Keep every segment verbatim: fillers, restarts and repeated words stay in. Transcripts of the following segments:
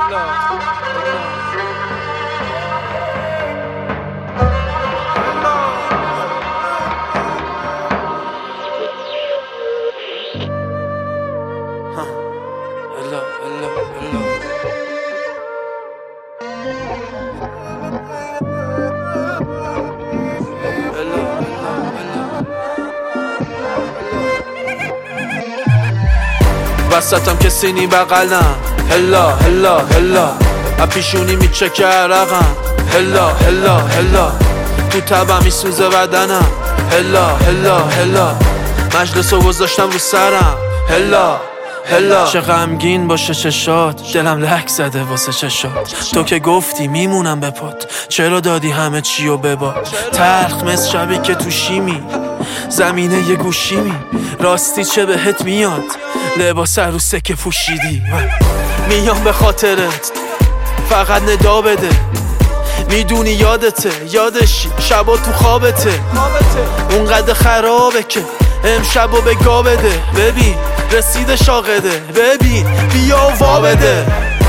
وسطم که سینی بغلم، هلا هلا هلا اپیشونی میچکه عرقم، هلا هلا هلا تو تبم میسوزه بدنم، هلا هلا هلا مجلسو گذاشتم رو سرم، هلا هلا چه غمگین باشه چشات، دلم لک زده واسه چشات. تو که گفتی میمونم به پات، چرا دادی همه چیو بباد؟ تلخ مثل شبی که تو شیمی زمینه یه گوشیمی، راستی چه بهت میاد لباس عروسه که پوشیدی؟ میام به خاطرت فقط ندا بده، میدونی یادته یادشی شبا تو خوابته، اونقدر خرابه که امشبو به گا بده. ببین رسیده شاقده، ببین بیا و وا بده.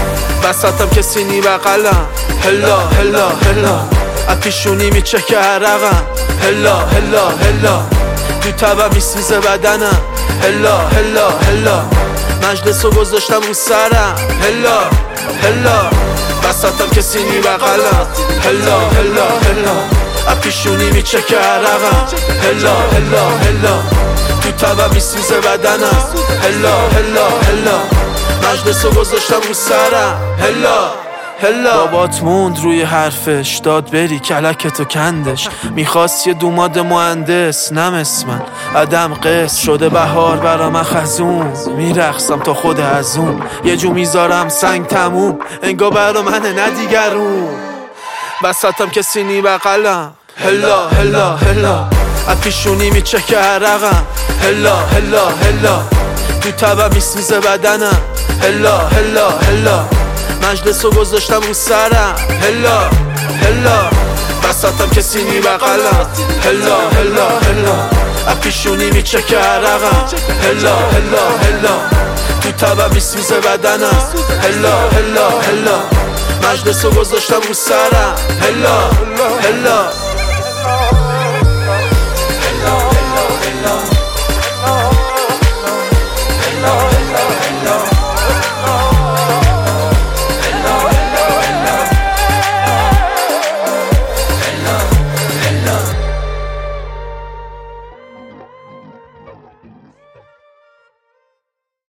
بساتم که سینی بغلم، هلا هلا هلا اپیشونی میچکه عرقم، هلا هلا هلا تو تبم میسوزه بدنم، هلا هلا هلا مجلسو گذاشتم رو سرم، هلا هلا بساتم که سینی بغلم، هلا هلا هلا اپیشونی میچکه عرقم، هلا هلا هلا تو تبم میسوزه بدنم، هلا هلا هلا مجلسو گذاشتم رو سرم، هلا هلا بابات موند روی حرفش، داد بری کلکتو کندش، میخواست یه دوماد مهندس نمس من عدم قص شده بهار برا من خزون، میرخصم تا خود ازون یه جو میذارم سنگ تموم، انگا برا منه ندیگرون. بساتم که سینی بغلم، هلا هلا هلا اپیشونی میچکه عرقم، هلا هلا هلا تو تبم میسوزه بدنم، هلا هلا هلا مجلسو گذاشتم رو سرم، هلا هلا بساتم که سینی بغلم، هلا هلا هلا اپیشونی میچکه عرقم، هلا هلا هلا تو تبم میسوزه بدنم، هلا هلا هلا مجلسو گذاشتم رو سرم، هلا هلا